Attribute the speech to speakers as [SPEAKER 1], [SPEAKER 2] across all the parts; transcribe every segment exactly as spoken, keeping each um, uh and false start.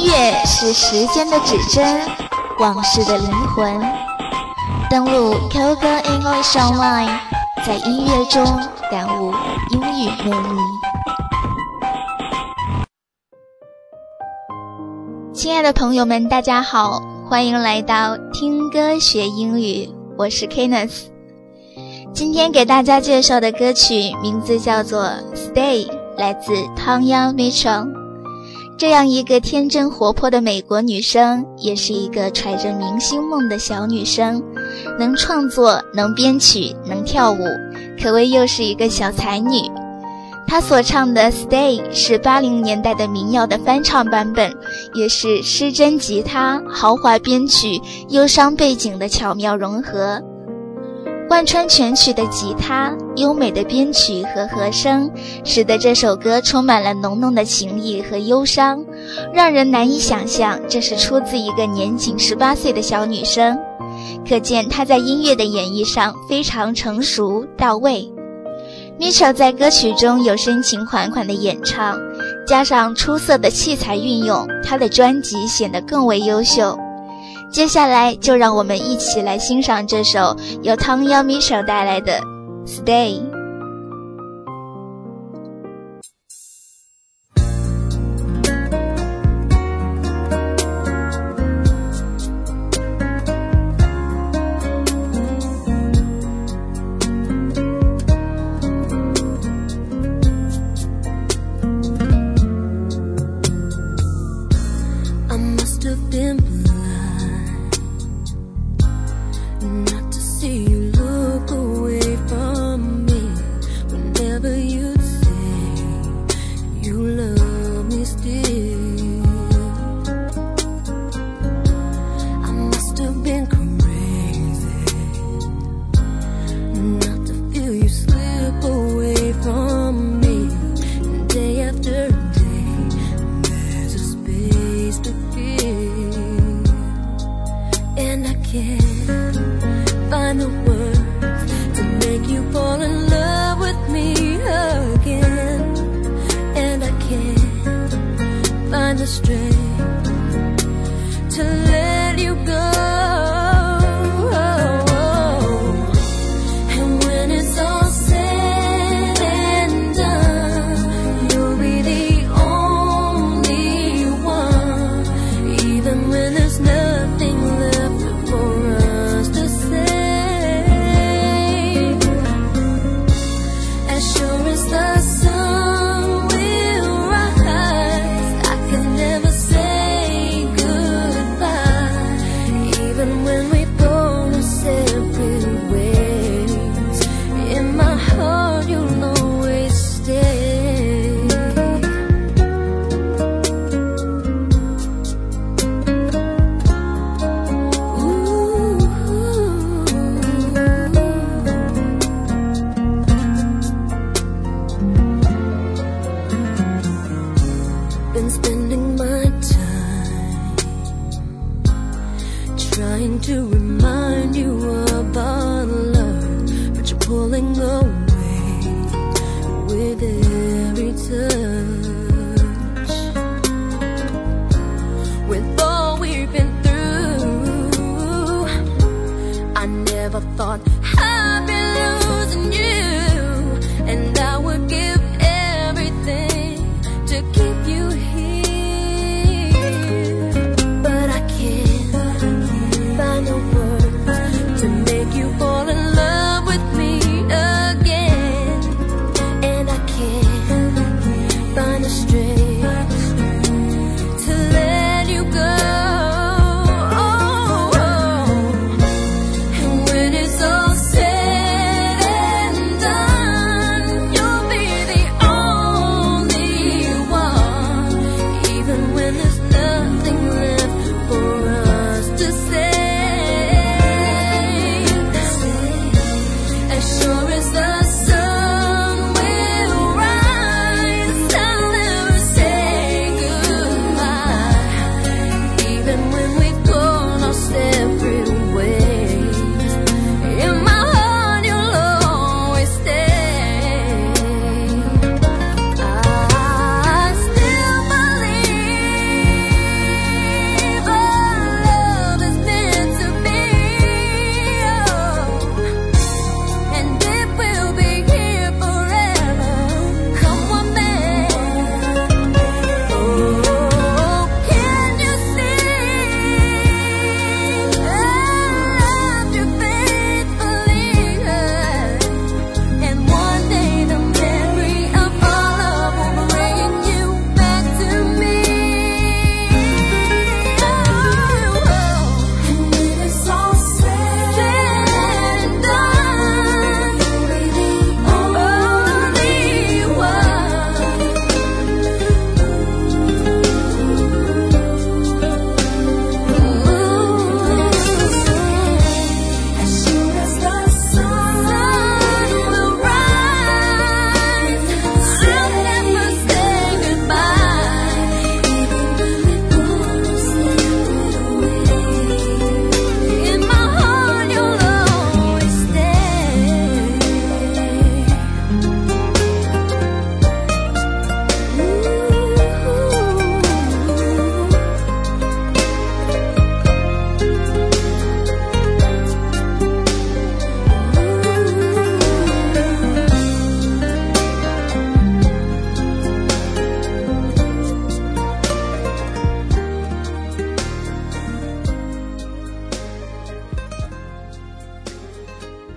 [SPEAKER 1] 音乐是时间的指针，往事的灵魂。登录 Q Q English Online， 在音乐中感悟英语魅力。亲爱的朋友们，大家好，欢迎来到听歌学英语，我是 Kenneth。今天给大家介绍的歌曲名字叫做 Stay， 来自 Tanya Mitchell。这样一个天真活泼的美国女生，也是一个揣着明星梦的小女生，能创作，能编曲，能跳舞，可谓又是一个小才女。她所唱的 Stay 是八零年代的民谣的翻唱版本，也是失真吉他、豪华编曲、忧伤背景的巧妙融合。贯穿全曲的吉他，优美的编曲和和声，使得这首歌充满了浓浓的情意和忧伤，让人难以想象这是出自一个年仅十八岁的小女生。可见她在音乐的演绎上非常成熟到位。Mitchell 在歌曲中有深情款款的演唱，加上出色的器材运用，她的专辑显得更为优秀。接下来就让我们一起来欣赏这首由 Tanya Mitchell 带来的 Stay。
[SPEAKER 2] Sure as the sun will rise, I can never say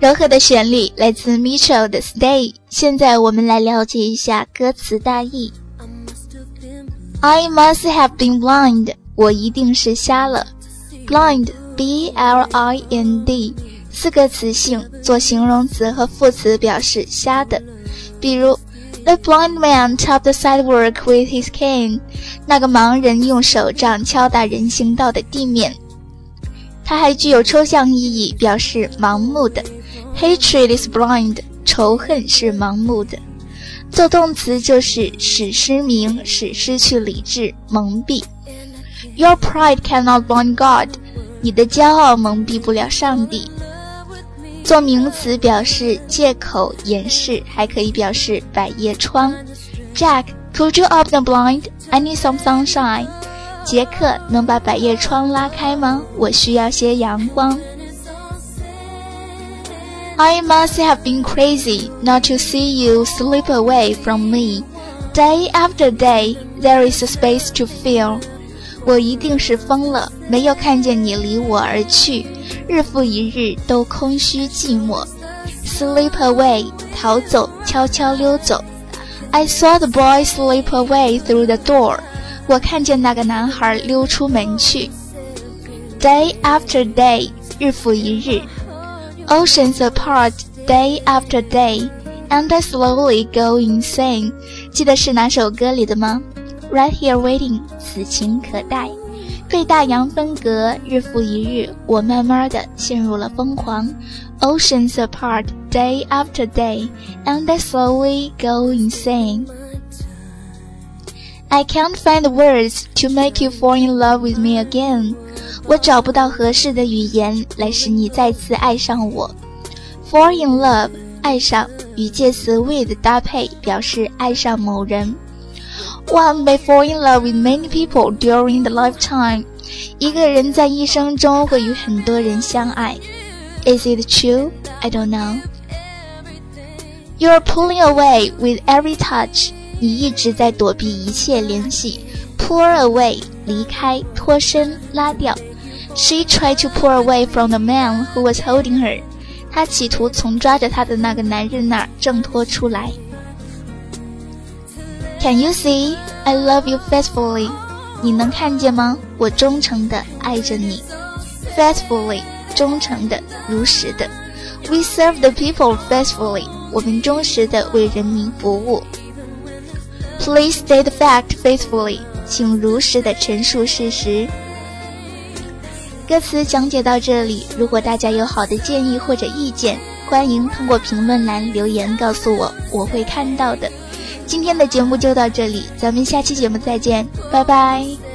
[SPEAKER 1] 柔和的旋律来自 Mitchell 的 Stay。 现在我们来了解一下歌词大意。 I must have been blind， 我一定是瞎了。 Blind B L I N D 四个词性，做形容词和副词表示瞎的。比如 The blind man tapped the sidewalk with his cane， 那个盲人用手杖敲打人行道的地面。它还具有抽象意义，表示盲目的。 Hatred is blind， 仇恨是盲目的。做动词就是使失明，使失去理智，蒙蔽。 Your pride cannot blind God， 你的骄傲蒙蔽不了上帝。做名词表示借口掩饰，还可以表示百叶窗。 Jack, could you open the blind? I need some sunshine。 杰克，能把百叶窗拉开吗？我需要些阳光。 I must have been crazy not to see you slip away from me. Day after day, there is a space to fill。 我一定是疯了，没有看见你离我而去，日复一日都空虚寂寞。 Slip away， 逃走，悄悄溜走。 I saw the boy slip away through the door。 我看见那个男孩溜出门去。 Day after day， 日复一日。 Oceans apart, day after day, and I slowly go insane。 记得是哪首歌里的吗？ Right here waiting， 此情可待。被大洋分隔，日复一日，我慢慢地陷入了疯狂。 Oceans apart, day after day, and I slowly go insane。 I can't find the words to make you fall in love with me again。 我找不到合适的语言来使你再次爱上我。 Fall in love， 爱上，与介词 with 搭配，表示爱上某人。One may fall in love with many people during the lifetime。 一个人在一生中会与很多人相爱。 Is it true? I don't know. You're pulling away with every touch。 你一直在躲避一切联系。 Pull away， 离开，脱身，拉掉。 She tried to pull away from the man who was holding her。 她企图从抓着她的那个男人那儿挣脱出来。Can you see? I love you faithfully。 你能看见吗？我忠诚地爱着你。 Faithfully， 忠诚的，如实的。 We serve the people faithfully。 我们忠实地为人民服务。 Please state the fact faithfully。 请如实地陈述事实。歌词讲解到这里，如果大家有好的建议或者意见，欢迎通过评论栏留言告诉我，我会看到的。今天的节目就到这里，咱们下期节目再见，拜拜。